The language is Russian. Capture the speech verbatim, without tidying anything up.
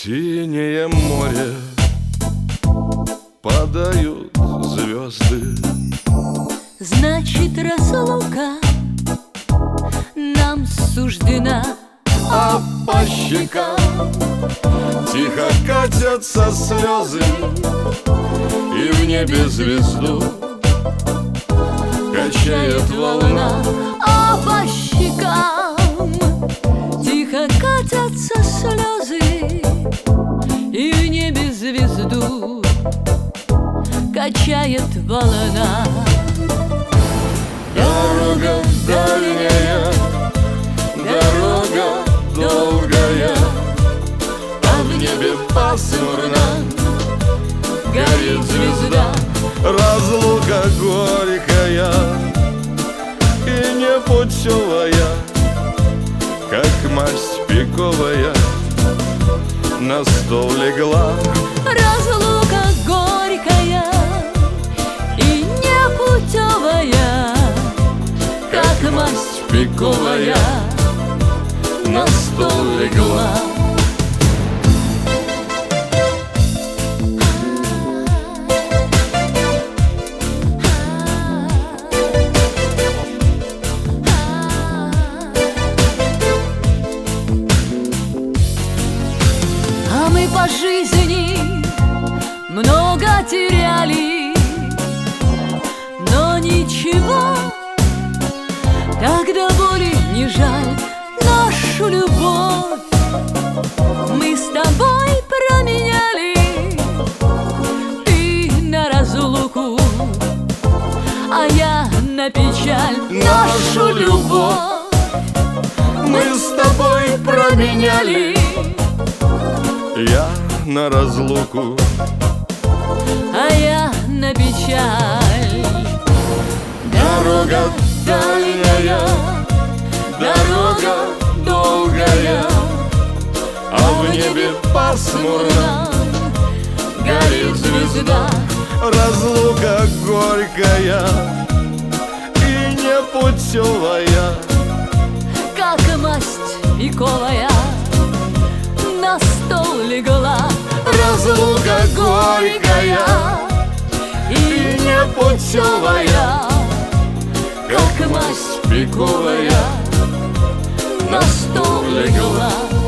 синее море падают звезды. Значит, разлука нам суждена, а по щекам тихо катятся слезы, и в небе звезду качает волна. а по щекам тихо катятся слезы, и в небе звезду качает волна. Дорога дальняя, дорога долгая, а в небе пасмурно горит звезда. Разлука горькая и непутевая, как масть пиковая, на стол легла. Разлука горькая и непутевая, как масть пиковая, на стол легла. А мы по жизни много теряли, но ничего, когда боли не жаль нашу любовь. Мы с тобой променяли, ты на разлуку, а я на печаль нашу любовь. Мы с тобой променяли, я на разлуку, а я на печаль. Дорога дальняя, дорога долгая, а в небе пасмурно горит звезда. Разлука горькая и непутевая, Как масть пиковая, на стол легла. разлука горькая и непутевая, как масть пиковая, на стол легла.